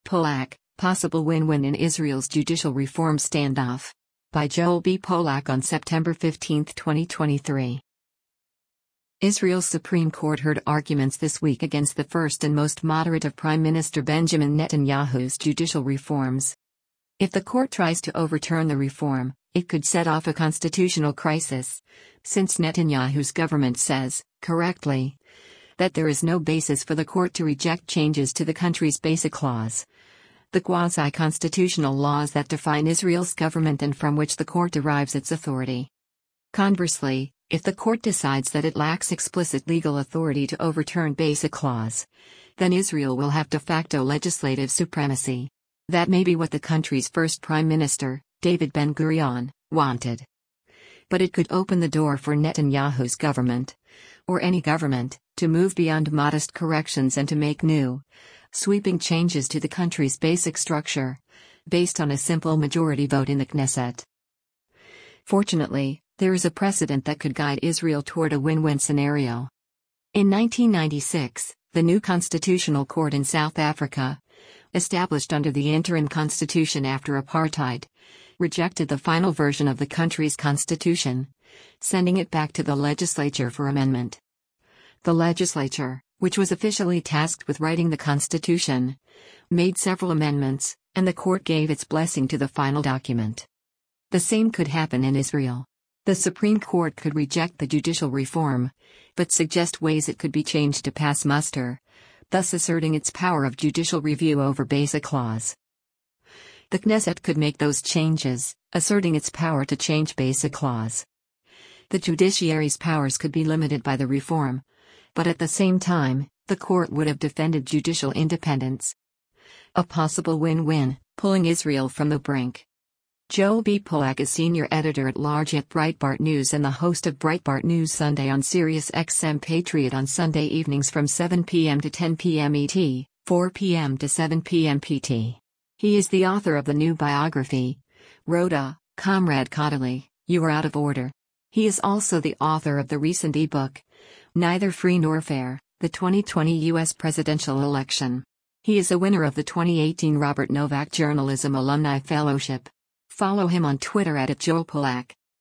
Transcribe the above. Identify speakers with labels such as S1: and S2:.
S1: Polak, Possible Win-Win in Israel's Judicial Reform Standoff. By Joel B. Polak on September 15, 2023. Israel's Supreme Court heard arguments this week against the first and most moderate of Prime Minister Benjamin Netanyahu's judicial reforms. If the court tries to overturn the reform, it could set off a constitutional crisis, since Netanyahu's government says, correctly, that there is no basis for the court to reject changes to the country's basic laws, the quasi-constitutional laws that define Israel's government and from which the court derives its authority. Conversely, if the court decides that it lacks explicit legal authority to overturn basic laws, then Israel will have de facto legislative supremacy. That may be what the country's first prime minister, David Ben-Gurion, wanted. But it could open the door for Netanyahu's government, or any government, to move beyond modest corrections and to make new, sweeping changes to the country's basic structure, based on a simple majority vote in the Knesset. Fortunately, there is a precedent that could guide Israel toward a win-win scenario. In 1996, the new Constitutional Court in South Africa, established under the interim constitution after apartheid, rejected the final version of the country's constitution, sending it back to the legislature for amendment. The legislature, which was officially tasked with writing the constitution, made several amendments, and the court gave its blessing to the final document. The same could happen in Israel. The Supreme Court could reject the judicial reform, but suggest ways it could be changed to pass muster, thus asserting its power of judicial review over basic laws. The Knesset could make those changes, asserting its power to change basic laws. The judiciary's powers could be limited by the reform, but at the same time, the court would have defended judicial independence. A possible win-win, pulling Israel from the brink. Joel B. Polak is senior editor-at-large at Breitbart News and the host of Breitbart News Sunday on Sirius XM Patriot on Sunday evenings from 7 p.m. to 10 p.m. ET, 4 p.m. to 7 p.m. PT. He is the author of the new biography, Rhoda, Comrade Kodaly, You Are Out of Order. He is also the author of the recent ebook, Neither Free Nor Fair, the 2020 U.S. Presidential Election. He is a winner of the 2018 Robert Novak Journalism Alumni Fellowship. Follow him on Twitter @JoelPolak.